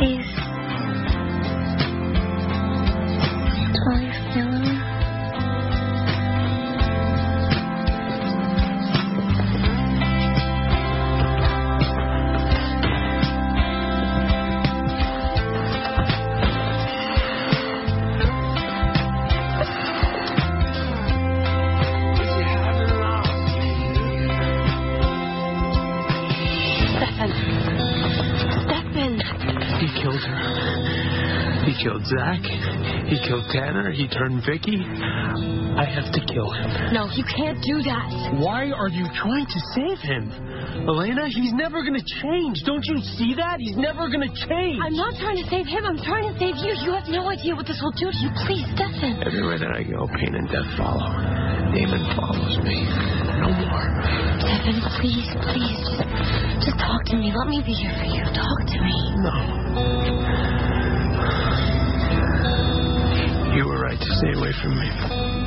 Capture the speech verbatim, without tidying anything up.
Please. Tell your family. He killed her. He killed Zach. He killed Tanner. He turned Vicky. I have to kill him. No, you can't do that. Why are you trying to save him? Elena, he's never going to change. Don't you see that? He's never going to change. I'm not trying to save him. I'm trying to save you. You have no idea what this will do to you. Please, Stefan. Everywhere that I go, pain and death follow. Damon follows me. No more. Stefan, please, please. Just, just talk to me. Let me be here for you. Talk to me. No. You were right to stay away from me.